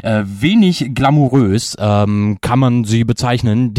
Wenig glamourös kann man ihn bezeichnen,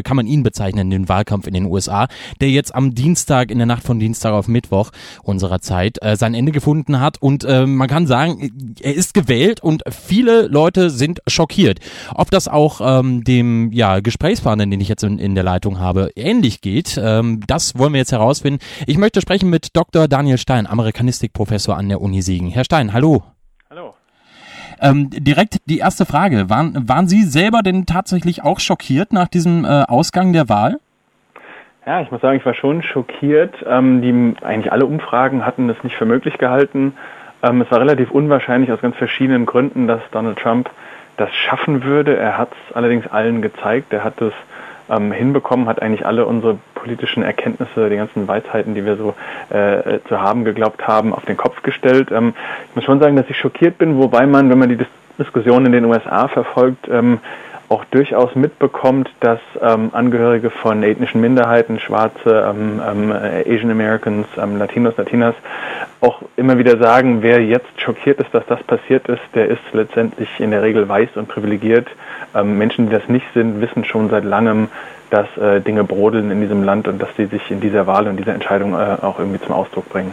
den Wahlkampf in den USA, der jetzt am Dienstag, in der Nacht von Dienstag auf Mittwoch unserer Zeit, sein Ende gefunden hat. Und man kann sagen, er ist gewählt und viele Leute sind schockiert. Ob das auch dem Gesprächspartner, den ich jetzt in der Leitung habe, ähnlich geht, das wollen wir jetzt herausfinden. Ich möchte sprechen mit Dr. Daniel Stein, Amerikanistikprofessor an der Uni Siegen. Herr Stein, hallo. Hallo. Direkt die erste Frage. Waren Sie selber denn tatsächlich auch schockiert nach diesem Ausgang der Wahl? Ja, ich muss sagen, ich war schon schockiert. Eigentlich alle Umfragen hatten es nicht für möglich gehalten. Es war relativ unwahrscheinlich aus ganz verschiedenen Gründen, dass Donald Trump das schaffen würde. Er hat es allerdings allen gezeigt. Er hat es hinbekommen, hat eigentlich alle unsere politischen Erkenntnisse, die ganzen Weisheiten, die wir so zu haben geglaubt haben, auf den Kopf gestellt. Ich muss schon sagen, dass ich schockiert bin, wobei man, wenn man die Diskussion in den USA verfolgt, auch durchaus mitbekommt, dass Angehörige von ethnischen Minderheiten, Schwarze, Asian Americans, Latinas, auch immer wieder sagen, wer jetzt schockiert ist, dass das passiert ist, der ist letztendlich in der Regel weiß und privilegiert. Menschen, die das nicht sind, wissen schon seit langem, dass Dinge brodeln in diesem Land und dass sie sich in dieser Wahl und dieser Entscheidung auch irgendwie zum Ausdruck bringen.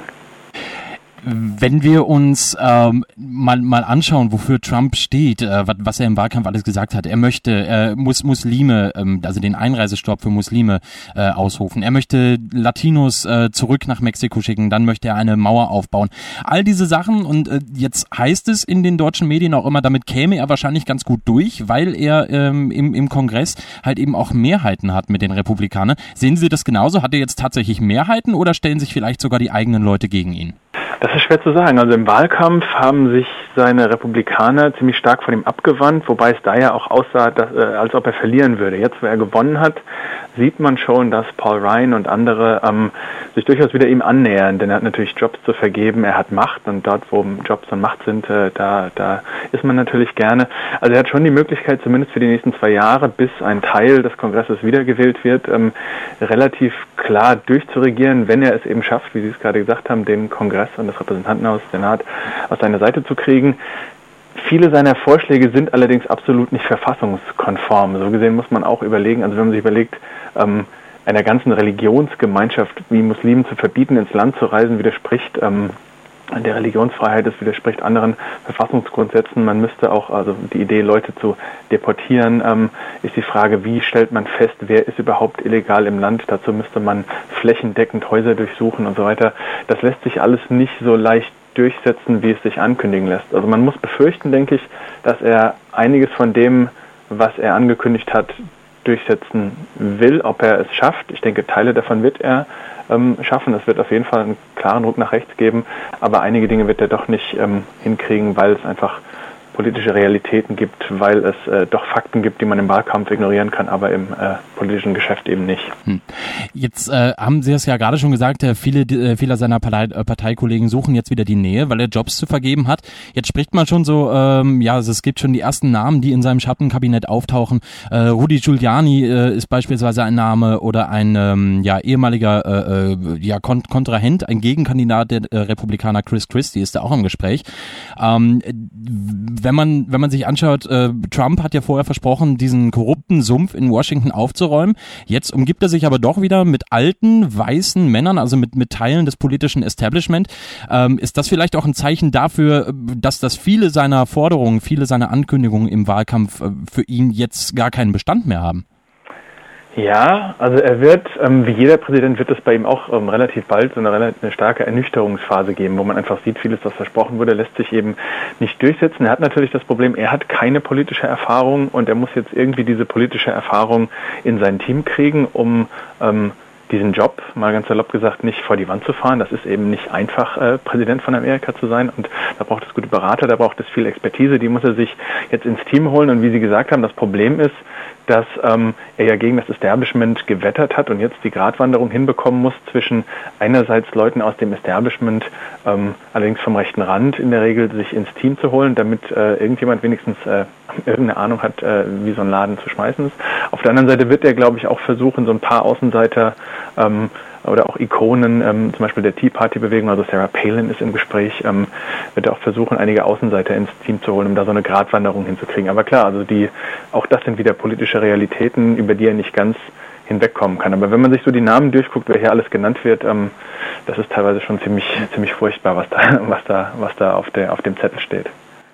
Wenn wir uns mal anschauen, wofür Trump steht, was er im Wahlkampf alles gesagt hat. Er muss Muslime, also den Einreisestopp für Muslime ausrufen. Er möchte Latinos zurück nach Mexiko schicken. Dann möchte er eine Mauer aufbauen. All diese Sachen, und jetzt heißt es in den deutschen Medien auch immer, damit käme er wahrscheinlich ganz gut durch, weil er im Kongress halt eben auch Mehrheiten hat mit den Republikanern. Sehen Sie das genauso? Hat er jetzt tatsächlich Mehrheiten oder stellen sich vielleicht sogar die eigenen Leute gegen ihn? Das ist schwer zu sagen. Also im Wahlkampf haben sich seine Republikaner ziemlich stark von ihm abgewandt, wobei es da ja auch aussah, als ob er verlieren würde. Jetzt, wo er gewonnen hat, sieht man schon, dass Paul Ryan und andere sich durchaus wieder ihm annähern, denn er hat natürlich Jobs zu vergeben, er hat Macht und dort, wo Jobs und Macht sind, da ist man natürlich gerne. Also er hat schon die Möglichkeit, zumindest für die nächsten 2 Jahre, bis ein Teil des Kongresses wiedergewählt wird, relativ klar durchzuregieren, wenn er es eben schafft, wie Sie es gerade gesagt haben, den Kongress und das Repräsentantenhaus, Senat auf seine Seite zu kriegen. Viele seiner Vorschläge sind allerdings absolut nicht verfassungskonform. So gesehen muss man auch überlegen, also wenn man sich überlegt, einer ganzen Religionsgemeinschaft wie Muslimen zu verbieten, ins Land zu reisen, widerspricht der Religionsfreiheit, es widerspricht anderen Verfassungsgrundsätzen. Man müsste auch, also die Idee, Leute zu deportieren, ist die Frage, wie stellt man fest, wer ist überhaupt illegal im Land? Dazu müsste man flächendeckend Häuser durchsuchen und so weiter. Das lässt sich alles nicht so leicht durchsetzen, wie es sich ankündigen lässt. Also man muss befürchten, denke ich, dass er einiges von dem, was er angekündigt hat, durchsetzen will. Ob er es schafft, ich denke, Teile davon wird er schaffen. Es wird auf jeden Fall einen klaren Ruck nach rechts geben, aber einige Dinge wird er doch nicht hinkriegen, weil es einfach politische Realitäten gibt, weil es doch Fakten gibt, die man im Wahlkampf ignorieren kann, aber im politischen Geschäft eben nicht. Jetzt haben Sie es ja gerade schon gesagt, viele seiner Parteikollegen suchen jetzt wieder die Nähe, weil er Jobs zu vergeben hat. Jetzt spricht man schon so, also es gibt schon die ersten Namen, die in seinem Schattenkabinett auftauchen. Rudy Giuliani ist beispielsweise ein Name oder ein ehemaliger Kontrahent, ein Gegenkandidat der Republikaner Chris Christie ist da auch im Gespräch. Wenn man sich anschaut, Trump hat ja vorher versprochen, diesen korrupten Sumpf in Washington aufzuräumen. Jetzt umgibt er sich aber doch wieder mit alten, weißen Männern, also mit Teilen des politischen Establishment. Ist das vielleicht auch ein Zeichen dafür, dass viele seiner Forderungen, viele seiner Ankündigungen im Wahlkampf für ihn jetzt gar keinen Bestand mehr haben? Ja, also er wird, wie jeder Präsident, wird es bei ihm auch relativ bald so eine starke Ernüchterungsphase geben, wo man einfach sieht, vieles, was versprochen wurde, lässt sich eben nicht durchsetzen. Er hat natürlich das Problem, er hat keine politische Erfahrung und er muss jetzt irgendwie diese politische Erfahrung in sein Team kriegen, um diesen Job, mal ganz salopp gesagt, nicht vor die Wand zu fahren. Das ist eben nicht einfach, Präsident von Amerika zu sein, und da braucht es gute Berater, da braucht es viel Expertise, die muss er sich jetzt ins Team holen, und wie Sie gesagt haben, das Problem ist, dass er ja gegen das Establishment gewettert hat und jetzt die Gratwanderung hinbekommen muss zwischen einerseits Leuten aus dem Establishment, allerdings vom rechten Rand in der Regel, sich ins Team zu holen, damit irgendjemand wenigstens irgendeine Ahnung hat, wie so ein Laden zu schmeißen ist. Auf der anderen Seite wird er, glaube ich, auch versuchen, so ein paar Außenseiter oder auch Ikonen, zum Beispiel der Tea Party-Bewegung, also Sarah Palin ist im Gespräch, wird auch versuchen, einige Außenseiter ins Team zu holen, um da so eine Gratwanderung hinzukriegen. Aber klar, also auch das sind wieder politische Realitäten, über die er nicht ganz hinwegkommen kann. Aber wenn man sich so die Namen durchguckt, wer hier alles genannt wird, das ist teilweise schon ziemlich furchtbar, was da auf dem Zettel steht.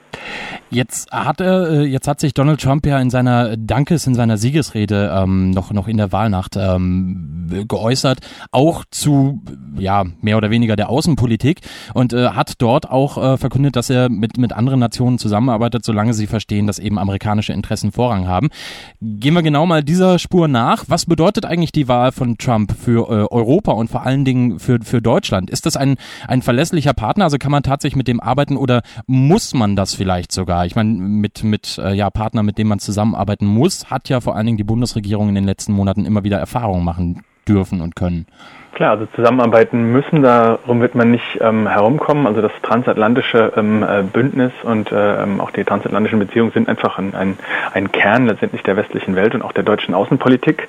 Jetzt hat sich Donald Trump ja in seiner Siegesrede noch in der Wahlnacht geäußert, auch zu mehr oder weniger der Außenpolitik und hat dort auch verkündet, dass er mit anderen Nationen zusammenarbeitet, solange sie verstehen, dass eben amerikanische Interessen Vorrang haben. Gehen wir genau mal dieser Spur nach. Was bedeutet eigentlich die Wahl von Trump für Europa und vor allen Dingen für Deutschland? Ist das ein verlässlicher Partner? Also kann man tatsächlich mit dem arbeiten oder muss man das vielleicht sogar? Ich meine, mit Partnern, mit denen man zusammenarbeiten muss, hat ja vor allen Dingen die Bundesregierung in den letzten Monaten immer wieder Erfahrungen machen dürfen und können. Klar, also zusammenarbeiten müssen, darum wird man nicht herumkommen. Also das transatlantische Bündnis und auch die transatlantischen Beziehungen sind einfach ein Kern letztendlich der westlichen Welt und auch der deutschen Außenpolitik.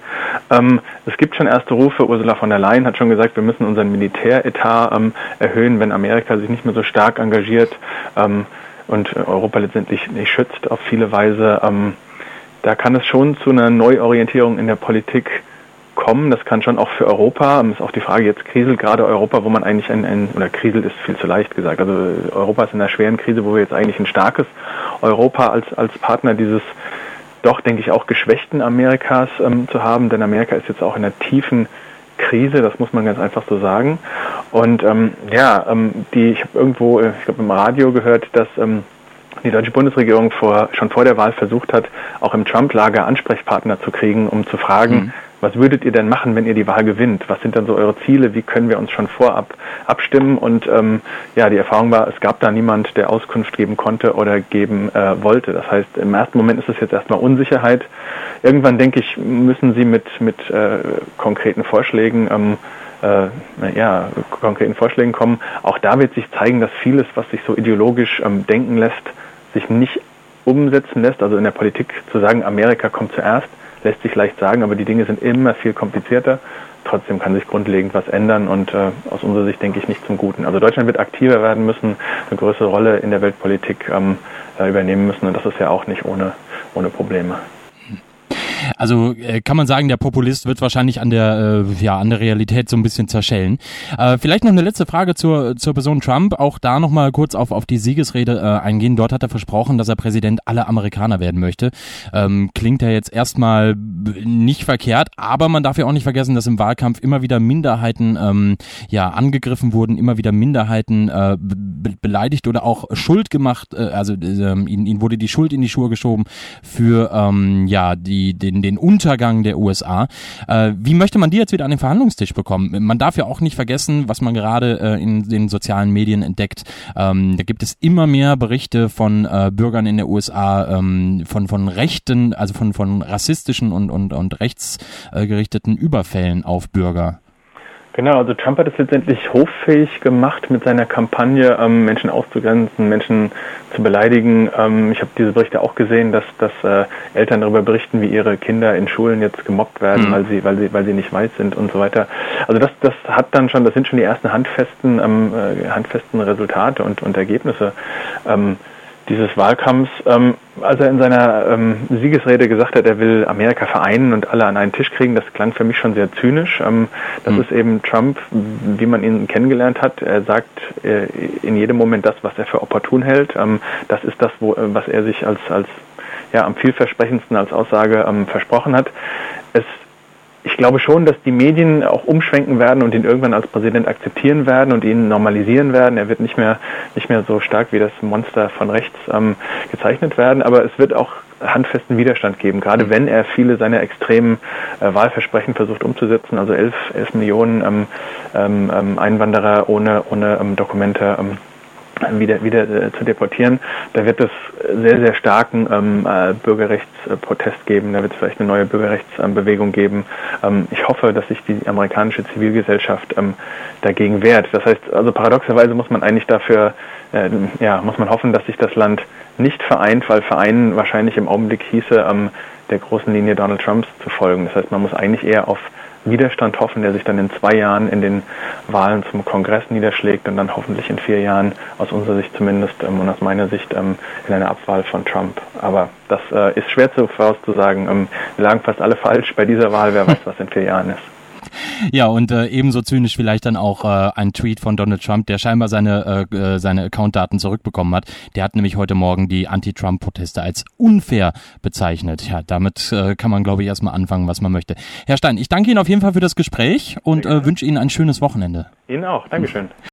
Es gibt schon erste Rufe. Ursula von der Leyen hat schon gesagt, wir müssen unseren Militäretat erhöhen, wenn Amerika sich nicht mehr so stark engagiert und Europa letztendlich nicht schützt auf viele Weise. Da kann es schon zu einer Neuorientierung in der Politik kommen. Das kann schon auch für Europa. Ist auch die Frage, jetzt kriselt gerade Europa, wo man eigentlich oder kriselt ist viel zu leicht gesagt. Also Europa ist in einer schweren Krise, wo wir jetzt eigentlich ein starkes Europa als Partner dieses doch, denke ich, auch geschwächten Amerikas zu haben. Denn Amerika ist jetzt auch in einer tiefen Krise, das muss man ganz einfach so sagen. Und ich habe irgendwo, ich glaube im Radio gehört, dass die deutsche Bundesregierung schon vor der Wahl versucht hat, auch im Trump-Lager Ansprechpartner zu kriegen, um zu fragen, was würdet ihr denn machen, wenn ihr die Wahl gewinnt? Was sind dann so eure Ziele? Wie können wir uns schon vorab abstimmen? Und die Erfahrung war, es gab da niemand, der Auskunft geben konnte oder geben wollte. Das heißt, im ersten Moment ist es jetzt erstmal Unsicherheit. Irgendwann, denke ich, müssen sie mit konkreten Vorschlägen kommen. Auch da wird sich zeigen, dass vieles, was sich so ideologisch denken lässt, sich nicht umsetzen lässt. Also in der Politik zu sagen, Amerika kommt zuerst, lässt sich leicht sagen, aber die Dinge sind immer viel komplizierter. Trotzdem kann sich grundlegend was ändern und aus unserer Sicht denke ich nicht zum Guten. Also Deutschland wird aktiver werden müssen, eine größere Rolle in der Weltpolitik übernehmen müssen und das ist ja auch nicht ohne Probleme. Also kann man sagen, der Populist wird wahrscheinlich an der Realität so ein bisschen zerschellen. Vielleicht noch eine letzte Frage zur Person Trump. Auch da nochmal kurz auf die Siegesrede eingehen. Dort hat er versprochen, dass er Präsident aller Amerikaner werden möchte. Klingt ja jetzt erstmal nicht verkehrt, aber man darf ja auch nicht vergessen, dass im Wahlkampf immer wieder Minderheiten angegriffen wurden, immer wieder Minderheiten beleidigt oder auch Schuld gemacht. Ihnen wurde die Schuld in die Schuhe geschoben für den Untergang der USA. Wie möchte man die jetzt wieder an den Verhandlungstisch bekommen? Man darf ja auch nicht vergessen, was man gerade in den sozialen Medien entdeckt. Da gibt es immer mehr Berichte von Bürgern in der USA, von rechten, also von rassistischen und rechtsgerichteten Überfällen auf Bürger. Genau, also Trump hat es letztendlich hoffähig gemacht mit seiner Kampagne, Menschen auszugrenzen, Menschen zu beleidigen. Ich habe diese Berichte auch gesehen, dass Eltern darüber berichten, wie ihre Kinder in Schulen jetzt gemobbt werden, weil sie nicht weiß sind und so weiter. Also das sind schon die ersten handfesten Resultate und Ergebnisse dieses Wahlkampfs, als er in seiner Siegesrede gesagt hat, er will Amerika vereinen und alle an einen Tisch kriegen, das klang für mich schon sehr zynisch. Das ist eben Trump, wie man ihn kennengelernt hat. Er sagt in jedem Moment das, was er für opportun hält. Das ist das, was er sich als am vielversprechendsten als Aussage versprochen hat. Ich glaube schon, dass die Medien auch umschwenken werden und ihn irgendwann als Präsident akzeptieren werden und ihn normalisieren werden. Er wird nicht mehr so stark wie das Monster von rechts gezeichnet werden, aber es wird auch handfesten Widerstand geben, gerade wenn er viele seiner extremen Wahlversprechen versucht umzusetzen, also 11 Millionen Einwanderer ohne Dokumente wieder zu deportieren. Da wird es sehr, sehr starken Bürgerrechtsprotest geben. Da wird es vielleicht eine neue Bürgerrechtsbewegung geben. Ich hoffe, dass sich die amerikanische Zivilgesellschaft dagegen wehrt. Das heißt, also paradoxerweise muss man eigentlich muss man hoffen, dass sich das Land nicht vereint, weil Vereinen wahrscheinlich im Augenblick hieße, der großen Linie Donald Trumps zu folgen. Das heißt, man muss eigentlich eher auf Widerstand hoffen, der sich dann in 2 Jahren in den Wahlen zum Kongress niederschlägt und dann hoffentlich in 4 Jahren, aus unserer Sicht zumindest und aus meiner Sicht, in einer Abwahl von Trump. Aber das ist schwer vorauszusagen. Wir lagen fast alle falsch bei dieser Wahl. Wer weiß, was in 4 Jahren ist. Ja, und ebenso zynisch vielleicht dann auch ein Tweet von Donald Trump, der scheinbar seine Accountdaten zurückbekommen hat. Der hat nämlich heute Morgen die Anti-Trump-Proteste als unfair bezeichnet. Ja, damit kann man, glaube ich, erstmal anfangen, was man möchte. Herr Stein, ich danke Ihnen auf jeden Fall für das Gespräch und wünsche Ihnen ein schönes Wochenende. Ihnen auch. Dankeschön.